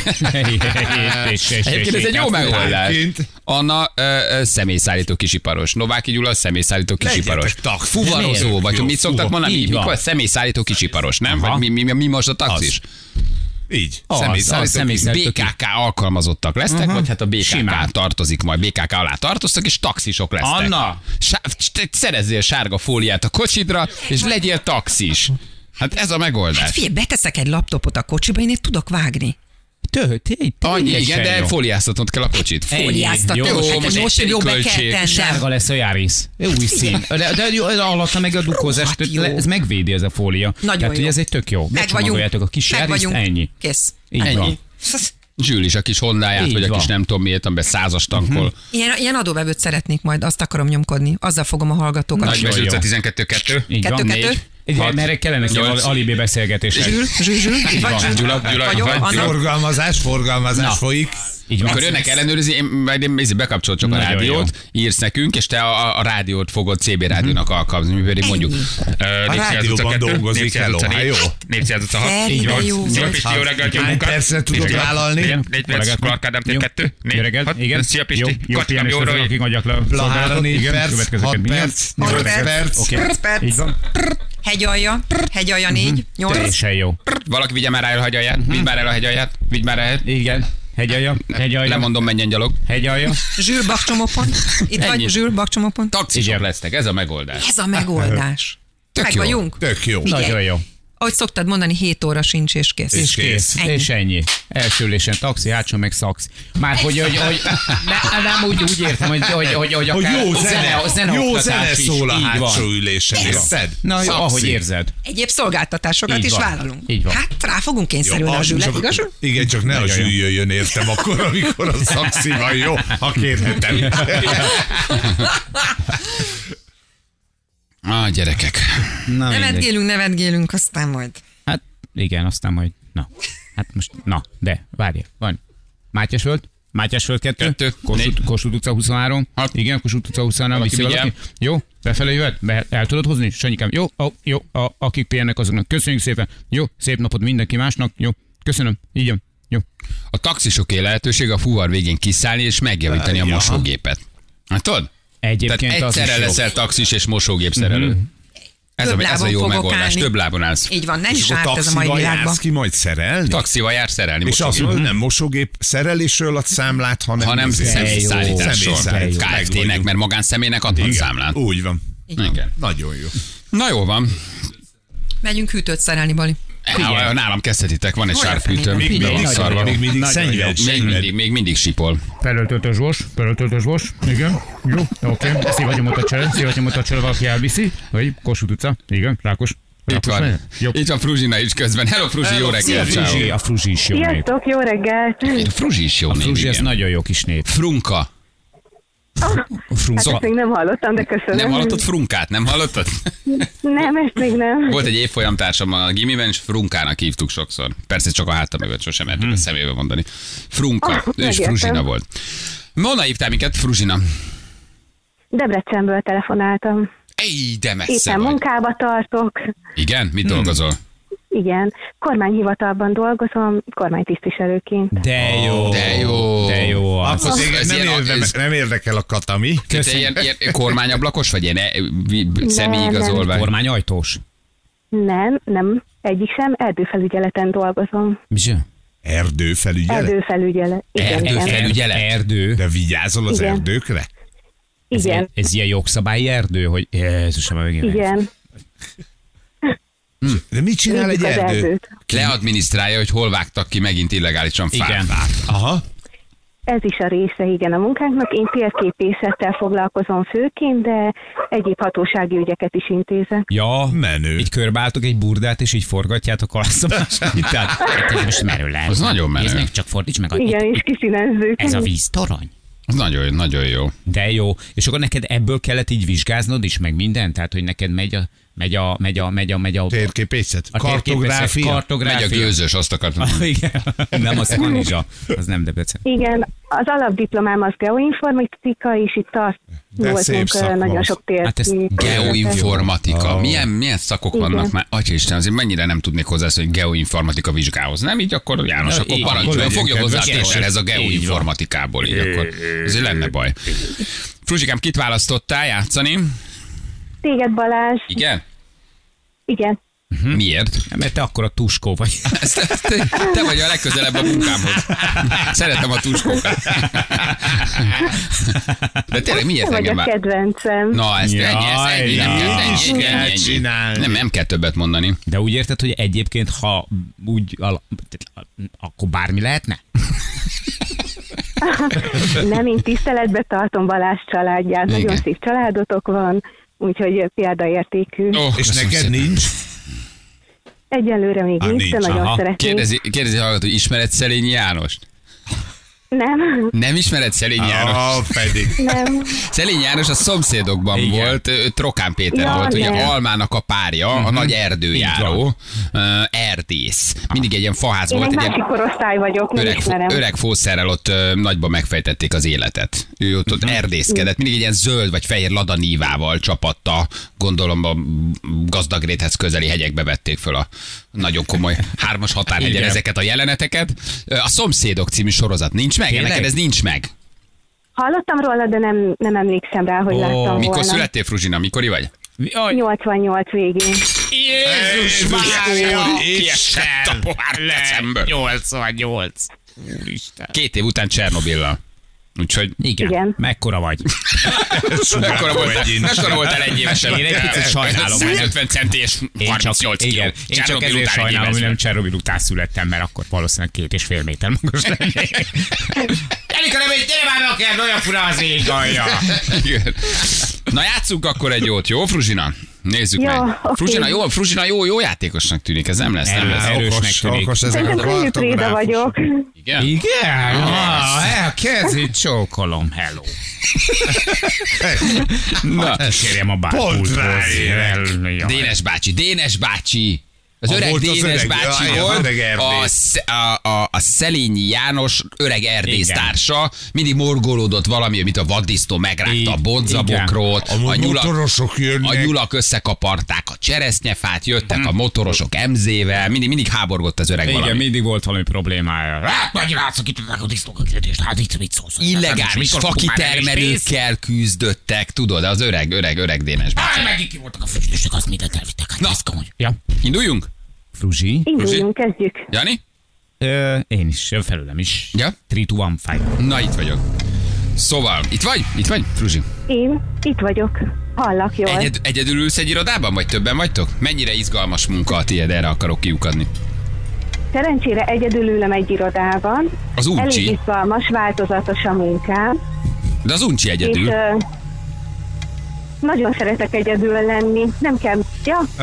Egyébként ez egy jó megoldás. Anna ö, ö, személyszállító kisiparos. Nováki Gyula személyszállító kisiparos. Legyetek taxis. Fuvarozó, vagy Jó, mit szoktak fuva- mondani? így van. Mikor személyszállító kisiparos, nem? Aha. Vagy mi, mi, mi most a taxis? Így. Az, az Személyszállító személyszállító bé ká ká alkalmazottak lesznek, uh-huh. vagy hát a bé ká ká Simán. tartozik majd, bé ká ká alá tartoztak, és taxisok lesznek. Anna! Sá- te szerezzél sárga fóliát a kocsidra, és legyél taxis. Hát ez a megoldás. Figyelj, beteszek egy laptopot a kocsiba, én itt tudok vágni. Tő, té, Annyi, igen, de fóliáztatnod kell a kocsit. Fóliáztatom. Jó, Hát most most jó be költség. kell tennem. Sárga lesz a Járis. Új szín. De, de jó, alatta meg a dukózás, Hát jó. ez megvédi ez a fólia. Nagyon Tehát, jó. hogy ez egy tök jó. Meg vagyunk. Becsomagoljátok a kis Meg Járiszt, vagyunk. ennyi. Kész. Így Ennyi. van. Zsűl is a kis Hondáját, Így vagy a van. kis nem tudom miért, amiben százas tankol. Ilyen, ilyen adóvevőt szeretnék majd, azt akarom nyomkodni. Azzal fogom a hallgatókat. Nagy Nagyon Vezs utca jó. tizenkettő kettő. Így Kettő, van. kettő. Négy. Igen, mert kellene nyolc. alibi beszélgetések. Zsűl, zsűl, zsűl. Itt vagy, zsűl. Gyula, Gyula, Vagyok, vagy? Anna. Forgalmazás, forgalmazás Na. folyik. Így van. Akkor jönnek ellenőrizni, én, majd én én bekapcsolod csak a Nagyon rádiót, írsz nekünk, és te a, a rádiót fogod cé bé rádiónak alkalmazni, mi pedig mondjuk. A rádióban dolgozik, hello, hát jó. Népszínház utca hat. Feri, Így de van. jó Jó volt. Pisti, jó reggelt, jó Hány munkát. percre tudod vállalni? Igen, négy perc, Clark Ádám tér kettő. Jó reggelt, igen. Szia Jó, Pisti, jó Katkám, pihenést jó azok, rövid. akik adják le a Blahára szolgálatot. négy Igen, perc, következőket hat mindjárt. perc, Oké. nyolc perc. perc. Oké. Perc, perc. Így van. Hegyalja, hegyalja négy, nyolc. Teljesen jó. Valaki vigye már el a hegyalját, vigy már el a hegyalját, vigy már el. Igen. Hegyalja, hegyalja, Lemondom, menjen gyalog. hegyalja. Zsűl, bakcsomópont. Itt Ennyi. vagy, Zsűl, bakcsomópont. Taxisok Igen. lesznek, ez a megoldás. Ez a megoldás. Tök Meg jó. vagyunk. Tök jó. Nagyon jó. Ahogy szoktad mondani, hét óra sincs, és kész. És kész. Ennyi. És ennyi. Első ülésen taxi, hátsó meg szax. Már hogy, hogy, hogy ne, nem úgy, úgy értem, hogy, hogy, hogy, hogy Hogy akár jó zene, zene jó oktatás zene is. szól a Így hátsó van. ülésen, érted? Na jó, Szaxi. ahogy érzed. Egyéb szolgáltatásokat Így is van. vállalunk. Így van. Hát rá fogunk kényszerülni a az Zsűlet, csak- igaz? Zsűl? Igen, csak ne a Nagyon jó. zsűl jöjjön, értem, akkor, amikor a szaxi van, jó? Ha kérhetem. Ah, gyerekek. Na, mindegy. Nevetgélünk, nevetgélünk, aztán majd. Hát igen, aztán majd, na. Hát most, na, de, várj, van. Mátyásföld, Mátyásföld kettő, Kettő, Kossuth, négy. Kossuth utca huszonhárom, Hat. igen, Kossuth utca huszonhárom, Valaki viszi valaki. Jó, befelé jöhet, be, el tudod hozni, Sanyikám, jó, ó, jó, a, akik pihennek azoknak, köszönjük szépen, jó, szép napot mindenki másnak, jó, köszönöm, így jön, jó. A taxisoké lehetőség a fuvar végén kiszállni és megjavítani a Ja. mosógépet. Hát tudod? Egyébként Tehát az is egyszerre jó. leszel taxis és mosógépszerelő. Mhm. Ez, a, Több ez a lábon jó fogok megoldás. állni. Több lábon állsz. Így van, nem És is akkor árt ez a mai taxival világban. jársz ki majd szerelni? Taxival jár szerelni És azt mosógép. mondod, nem mosógép szerelésről ad számlát, hanem, hanem izé- személyszállításról. Személyszállítás. ká ef té-nek, Meg mert magánszemélynek adhat vagyunk. számlát. Úgy van. Igen. Nagyon jó. Na jó van. Megyünk hűtőt szerelni, Bali. Nálam, nálam kezdhetitek, van egy Hogy sárfűtőm. Még Még mindig mindig szarva. szarva, még mindig Nagyon szennyved. Még mindig, még mindig sipol. Felöltöltös vos, felöltöltös vos, igen, jó, oké, szívagyom a csere, szívagyom a csere, valaki elviszi, vagy Kossuth utca, igen, Rákos. Itt Rákos van. megy? Jó. Itt van Fruzsina is közben. Hello Fruzsi, jó A reggelt. Fruzsi, ciao. a Fruzsi is jó név. Sziasztok, jó reggelt! A Fruzsi is jó A név, Fruzsi, ez igen. nagyon jó kis név. Frunka. Hát Frunza. ezt még nem hallottam, de köszönöm. Nem hallottad Frunkát? Nem hallottad? Nem, ezt még nem. Volt egy évfolyamtársam a gimiben, és Frunkának hívtuk sokszor. Persze csak a hátam mögött sosem mertük a szemébe mondani. Frunka, Ah, ő is megértem. Fruzsina volt. Honnan hívtál minket, Fruzsina? Debrecenből telefonáltam. Ej, de messze Éppen vagy. munkába tartok. Igen? Mit dolgozol? Igen, kormányhivatalban dolgozom, kormánytisztviselőként. De jó. De jó. De jó az. Akkor Ez- téged ez nem, ilyen- érde, ez- nem érdekel a katami. Te ilyen, ilyen kormányablakos vagy? Ilyen e, vi- személyigazolvány? Kormányajtós. Nem, nem, egyik sem, erdőfelügyeleten dolgozom. Mi se? Erdőfelügyelet. Erdőfelügyelet. Igen, igen. Erdőfelügyelet? Erdő. De vigyázol az Igen. erdőkre? Ez, Igen, ez ilyen jogszabályi erdő, hogy Jézusom, megint. igen. De mit csinál egy Védjük az erdő? erdőt. Leadminisztrálja, hogy hol vágtak ki megint illegálisan fát. Igen. Aha. Ez is a része, igen, a munkánknak. Én térképészettel foglalkozom főként, de egyéb hatósági ügyeket is intézek. Ja, Menő. így körbeálltok egy burdát, és így forgatjátok a szabásait. Tehát, ez most merül le. Az nagyon menő. Ez meg csak fordíts meg. A, Igen, és kiszínezzük. ez a víztorony. Az nagyon, nagyon jó. De jó. És akkor neked ebből kellett így vizsgáznod is, meg minden? Tehát, hogy neked megy a Megy a, megy a, megy a, megy a... Térképészet. a térképészet, Kartográfia. kartográfia. Megy a gőzös, azt akartam mondani. Igen, nem, az Kanizsa, az nem Debrecen. Igen, az alapdiplomám az geoinformatika, és itt De szép tartunk szak nagyon van. sok térképészet. Hát ezt Geoinformatika. Oh. Milyen, milyen szakok Igen. vannak már? Atyaisten, azért mennyire nem tudnék hozzászólni, hogy geoinformatika vizsgához. Nem így, akkor János, Na, akkor így, parancsoljon, akkor fogja legyen hozzá a kedves. tésserhez a Így van. geoinformatikából. Így akkor azért lenne baj. Fruzsikám, kit választottál játszani? Téged, Balázs. Igen? Igen. Miért? Mert te akkor a tuskó vagy. Ezt, ezt, te vagy a legközelebb a munkámhoz. Szeretem a tuskókat. De tényleg miért Te vagy engem a vár? kedvencem. Na, ezt ennyi, ezt ennyi, nem kell, Jaj, ennyi, is ennyi, kell ennyi, ennyi. csinálni. Nem, nem kell többet mondani. De úgy érted, hogy egyébként, ha úgy, ala- akkor bármi lehetne? Nem, én tiszteletbe tartom Balázs családját. Igen. Nagyon szép családotok van, úgyhogy példaértékű. Oh, És köszönöm neked szépen. nincs? Egyelőre még Ah, nincs, de nincs, nagyon aha. szeretnék. Kérdezi, kérdezi hallgató, hogy ismered Szelényi Jánost? Nem, Nem ismered Szelényi János? Ah, pedig. nem. Szelényi János a szomszédokban Igen. volt, ő Trokán Péter Ja, volt, ugye nem. Almának a párja, a nagy erdőjáró, Így uh, erdész. Mindig egy ilyen faház Én volt, egy egy ilyen másik korosztály vagyok, nem öreg, ismerem. öreg fószerrel ott ö, nagyban megfejtették az életet. Ő ott, ott erdészkedett, mindig egy ilyen zöld vagy fehér ladanívával csapatta, gondolom a Gazdagréthez közeli hegyekbe vették föl a nagyon komoly hármas határhegyen Igen. ezeket a jeleneteket. Ö, A Szomszédok című sorozat nincs meg? Tényleg? Neked ez nincs meg? Hallottam róla, de nem, nem emlékszem rá, hogy Ó, láttam Mikor volna. születtél, Fruzsina? Mikori vagy? Jaj, nyolcvannyolc végén. Jézus Mária, Kiesett a pohár kezemből. nyolcvannyolc. Úristen. Két év után Csernobillal. Úgyhogy Igen. Igen. Mekkora vagy? mekkora voltál, mekkora voltál egy évesen? Én egy picit sajnálom, hogy nem- ötven centi és Én csak, harmincnyolc kiló. igen, én csak Csernobil ezért után egy sajnálom, hogy éves nem vagy. Csernobil után születtem, mert akkor valószínűleg két és fél méter magas lennék. Elika, nem, hogy gyere már be, kell, olyan fura az ég alja. Igen. Na játsszunk akkor egy jót, jó Fruzsina? Nézzük Jó, meg. oké. Fruzsina jó, Fruzsina jó, jó játékosnak tűnik, ez nem lesz, nem Erős, lesz. erősnek Okos, tűnik. okos ezek a Szerintem könnyű préda kartográfusok. vagyok. Igen? Igen? Ah, elkezdi csókolom, hello. Na, Kísérjem a bárpulthoz. ráérek. Dénes bácsi, Dénes bácsi. Az A öreg volt az Dénes öreg, bácsi jaj, az volt, öreg erdész. a, sz- a, a, a Szelényi János öreg erdésztársa, mindig morgolódott valami, amit a vaddisznó megrágta a Így, bonzabokrot, A a nyulak, motorosok a jönnek. nyulak összekaparták a cseresznyefát, jöttek a motorosok emzével, mindig, mindig háborgott az öreg Igen, valami. mindig volt valami problémája. Hát, majd látszok itt a disznókat kérdést, hát itt mit szólsz? Illegális Mikor fogunk már fakitermelőkkel küzdöttek, tudod, az öreg, öreg, öreg Dénes bácsi. Hát, megint ki voltak a füstősök, azt mindent elvittek. Hát, Na. ez komoly. Ja. Induljunk? Fruzsi? Induljunk, kezdjük. Jani? Ö, én is, jön felőlem is. Ja? három, kettő, egy, five. Na, itt vagyok. Szóval, itt vagy? Itt vagy, Fruzsi? Én itt vagyok. Hallak jól. Egyed, egyedül ülsz egy irodában, vagy többen vagytok? Mennyire izgalmas munka a tiéd, erre akarok kiukadni. Szerencsére egyedül ülöm egy irodában. Az Elég uncsi, izgalmas, változatos a munkám. de az uncsi És egyedül. ö, nagyon szeretek egyedül lenni. Nem kell... Ja, De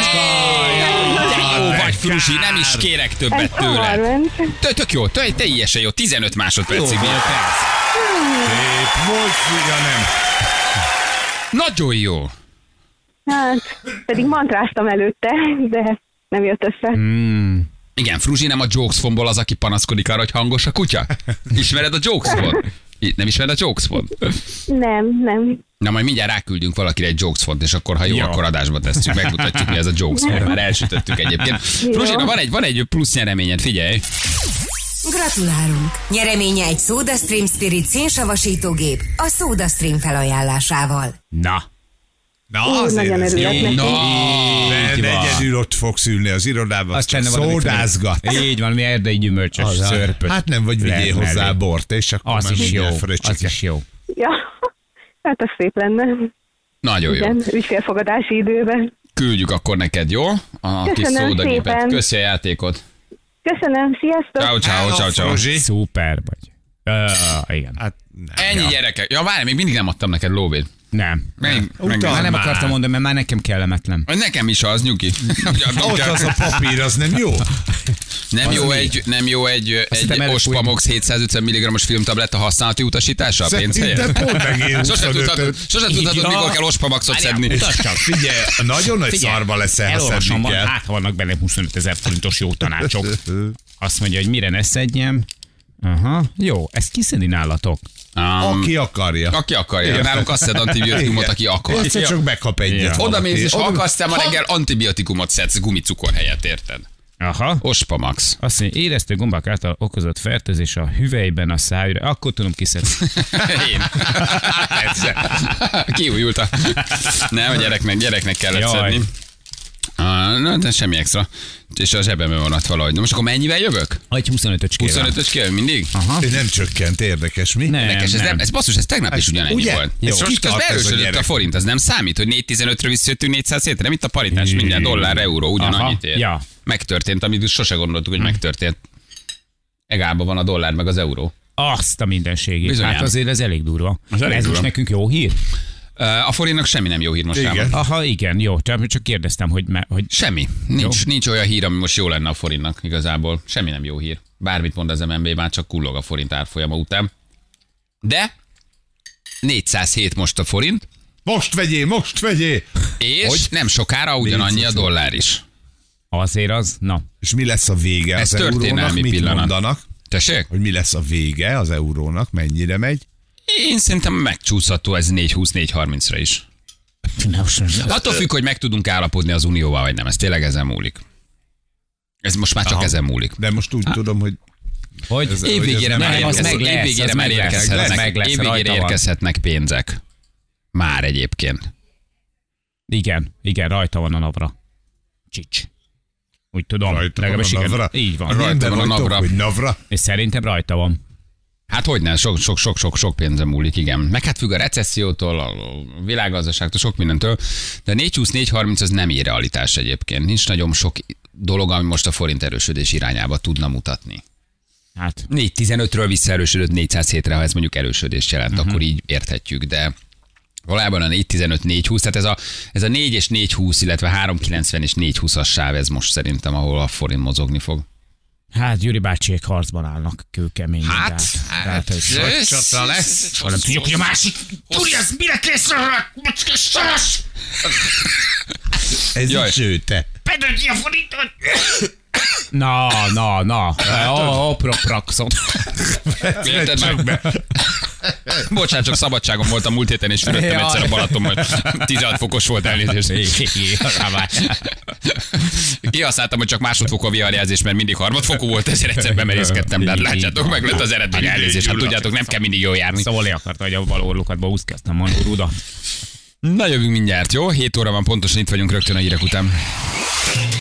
jó vagy, Fruzsi, nem is kérek ez többet hamar tőled. ment. Tök, tök jó, te, teljesen jó, tizenöt másodpercig. Jó, volt. Szép volt, fia, nem. Nagyon jó. Hát, pedig mantráztam előtte, de nem jött össze. Igen, Fruzsi nem a Jokes Phone-ból az, aki panaszkodik arra, hogy hangos a kutya? Ismered a Jokes Phone? I- Nem ismered a Jokes Phone? Nem, nem. Na majd mindjárt ráküldünk valakire egy Jokes Phone-t, és akkor ha jó, Jó. akkor adásba tesszük, megmutatjuk, mi ez a Jokes Phone. Már elsütöttük egyébként. Fruzsi, na van egy, van egy plusz nyereményed, figyelj. Gratulálunk! Nyereménye egy SodaStream Spirit szénsavasítógép a SodaStream felajánlásával. Na. Na, Úr, azért nagyon ez örülök jó. neki. Na, Mert Így van. egyedül ott fogsz ülni az irodában, Azt csak tenne valami szódázgat. felé. Így van, mi erdei gyümölcsös Az a- szörpöt. Hát nem vagy vigyél lehet hozzá mellé. bort, és akkor Az már is jó, mindjárt az fröccsike. is jó. Ja, hát az szép lenne. nagyon jó. Igen, ügyfélfogadási időben. Küldjük akkor neked, jó? A kis Köszönöm szódagépet. szépen. Köszi a játékot. Köszönöm, sziasztok! Ciao, ciao, ciao, ciao. Fruzsi. Szuper vagy. Uh, igen. Hát nem. Ennyi Ja. gyerekek. Ja, várj, még mindig nem adtam neked lóvét. Nem. Meg, meg, Már nem már. akartam mondani, mert már nekem kellemetlen. Nekem is az, nyugi. Ott az a papír, az nem jó. Nem Az jó, mi? egy, nem jó egy, egy hittem előfújni. Ospamox hétszázötven milligrammos filmtabletta használati utasítása a pénz Szerintem helyett? pont megér Sose tudhatod, sose tudhatod, mikor kell Ospamoxot szedni. Figyelj, nagyon nagy Figyelj, szarba leszel, ha elolvasom, szedni van, kell. hát ha vannak benne huszonöt ezer forintos jó tanácsok. Azt mondja, hogy mire ne szedjem. Aha, jó, ezt kiszedi nálatok. Um, Aki akarja. aki akarja. Nálunk azt szed antibiotikumot, aki akar. Egyszer csak bekap egyet. Ja. Oda mész, és ha Oda- akarsz, te ma reggel antibiotikumot szedsz gumicukor helyett, érted? Aha. Ospamax. Azt mondja, éreztő gombák által okozott fertőzés a hüvelyben, a szájra, akkor tudom kiszedni. Én. Kiújult a... Nem, a gyereknek, gyereknek kellett Jaj. szedni. Ah, na, de semmi extra. És a zsebemben van ott valahogy. Na most akkor mennyivel jövök? Egy huszonötös kérem. huszonötös kell mindig? Aha. Nem csökkent, érdekes, mi? Nem, Nekes, ez, nem. nem, ez basszus, ez tegnap is ugyanennyi ugye? volt. Jó. És most Kitart közben ez a erősödött a, gyerek. forint, az nem számít, hogy négy tizenötről visszajöttünk négyszáz hétre, nem itt a paritás, minden dollár, euró, ugyanannyit ér. Ja. Megtörtént, amit sose gondoltuk, hogy megtörtént. Egálban van a dollár meg az euró. Azt a mindenségét. Bizonyám. Hát azért ez elég durva. Az elég ez durva. most nekünk jó hír? A forintnak semmi nem jó hír most Igen. rám. Aha, igen, jó. Csak csak kérdeztem, hogy... Me, hogy Semmi. Nincs, nincs olyan hír, ami most jó lenne a forintnak igazából. Semmi nem jó hír. Bármit mond az em en bé, már csak kullog a forint árfolyama után. De négyszázhét most a forint, Most vegyél, most vegyél! és Hogy? nem sokára ugyanannyi a dollár is. azért az, na. És mi lesz a vége Ez az eurónak? történelmi Mit pillanat. mondanak? Tessék? Hogy mi lesz a vége az eurónak? Mennyire megy? Én szerintem megcsúszható ez négy húsz négy harmincra is. Attól függ, hogy meg tudunk állapodni az unióval, vagy nem. Ez tényleg ezen múlik. Ez most már csak Aha. ezen múlik. De most úgy tudom, hogy Hogy? Ez- Évvégére Nem, már az érkezhetnek, meg lesz, évvégére az már meg lesz, érkezhetnek, meg lesz, évvégére rajta van. érkezhetnek pénzek. Már egyébként. Igen, igen, rajta van a navra. Csics. Úgy tudom. rajta van legalábbis a igen. navra. Így van. Rajta Rajta van a van navra. hogy navra. És szerintem rajta van. Hát hogyne, sok, sok, sok, sok, sok pénze múlik, igen. Meg hát függ a recessziótól, a világgazdaságtól, sok mindentől. De a négy húsz négy harminc az nem ír realitás egyébként. Nincs nagyon sok dolog, ami most a forint erősödés irányába tudna mutatni. Hát, négy tizenötről visszaerősödött négyszázhétre, ha ez mondjuk erősödést jelent, Mhm. uh-huh. akkor így érthetjük, de valójában a négy tizenöt négy húsz, tehát ez a, ez a négy és négy húsz, illetve három kilencven és négy húszas sáv, ez most szerintem, ahol a forint mozogni fog. hát Gyuri bácsiék harcban állnak kőkeményen. Hát, tehát- hát, tehát, hogy- ez- Csata lesz. nem tudjuk, hogy a másik. Gyuri, ez mire készül? Macskás sas! Ez Jaj. így sőte. Bedönt ki a forintot! Na, na, na. Ó, ó, propraxot. Érted meg? Bocsánat, csak szabadságon voltam múlt héten, és fürödtem Jaj. egyszer a Balaton, hogy tizenhat fokos volt, elnézést. Kihasználtam, hogy csak másodfokú a viharjelzés, mert mindig harmadfokú volt, ezért egyszer bemerészkedtem, de hát látjátok, meg lett az eredmény, elnézést. Hát tudjátok, nem kell mindig jól járni. Szóval akarta, hogy a bal orlukatba úszkáztam a rudat. Na jövünk mindjárt, jó? hét óra van pontosan, itt vagyunk rögtön a hírek után.